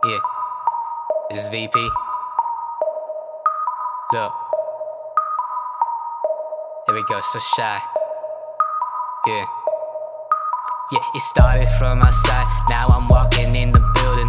Yeah, this is VP. Look, here we go, so shy. Yeah. Yeah, it started from outside, now I'm walking in the building.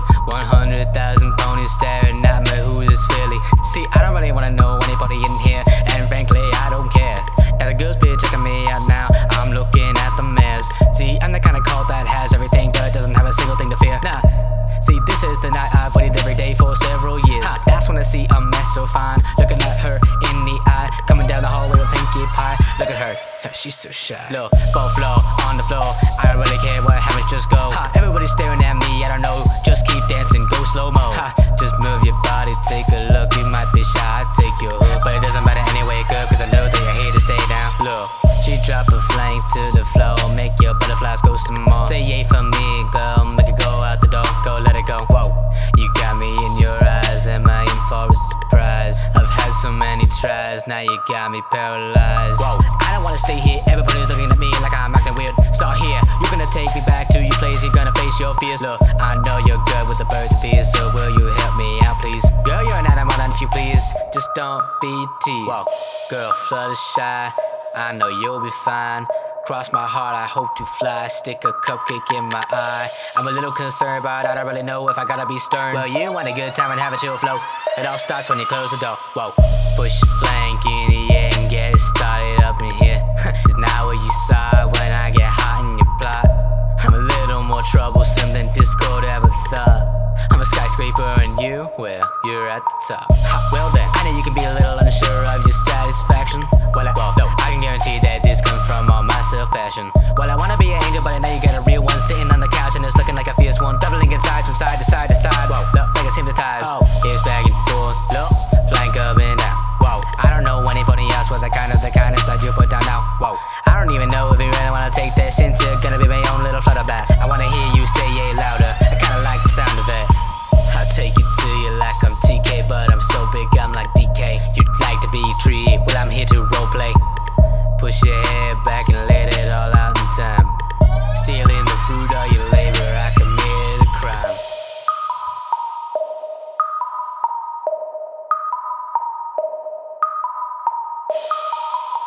100,000 ponies staring at me, who is Philly? See, I don't really wanna know anybody in here, and frankly, I don't care. Got a girls be checking me out now, I'm looking at the mares. See, I'm the kind of cult that has everything, but doesn't have a single thing to fear. Nah, see, this is the night I've waited every day for several years. That's when I see a mess so fine, looking at her in the eye, coming down the hallway with Pinkie Pie. Look at her, she's so shy. Look, full flow, on the floor, I don't really care what happens, just go. Everybody's staring at me, I don't know, just keep dancing, go slow-mo. Just move your body, take a look, you might be shy, I take your hook. But it doesn't matter anyway, girl, cause I know that you're here to stay down. Look, she drop a flame to the floor, make your butterflies go some more. Say yay for me, girl, make it go out the door, go let it go. Whoa, you got me in your eyes, am I in for a surprise? I've had so many tries, now you got me paralyzed. Whoa, I don't wanna stay here, everybody's looking at me like I'm acting weird. Start here, you're gonna take me back to your place, you're gonna face your fears. Look, I know you're good with the birds and bees, so will you help me out please? Girl, you're an animal and if you please, just don't be teased. Whoa, girl, flutter shy, I know you'll be fine. Cross my heart, I hope to fly. Stick a cupcake in my eye. I'm a little concerned, but I don't really know if I gotta be stern. Well, you want a good time and have a chill flow. It all starts when you close the door. Whoa, push flank in the air and get it started up in here. It's not what you saw when I get hot in your plot. I'm a little more troublesome than Discord ever thought. I'm a skyscraper and you, well, you're at the top. Well then, I know you can be a little unsure of your satisfaction. Well, no, I can guarantee that this comes from all my self-passion. Well, I wanna be an angel, but now you got a real one sitting on the couch and it's looking like a fierce one, doubling in size from side to side to side. Whoa, look, like it's hypnotized. Oh, hips back and forth, look, flank up and down. Whoa, I don't know anybody else with the kindness that you put down now. Whoa, I don't even know if you really wanna take this into gonna be my own little flutterback. I wanna hear you say yay louder, I kinda like the sound of it. I take it to you like I'm TK, but I'm so big I'm like DK. You'd like to be treated, well I'm here to roleplay. Push your head back and let it all out in time. Stealing the fruit of your labor, I committed a crime.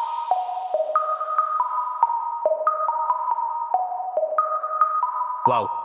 Whoa.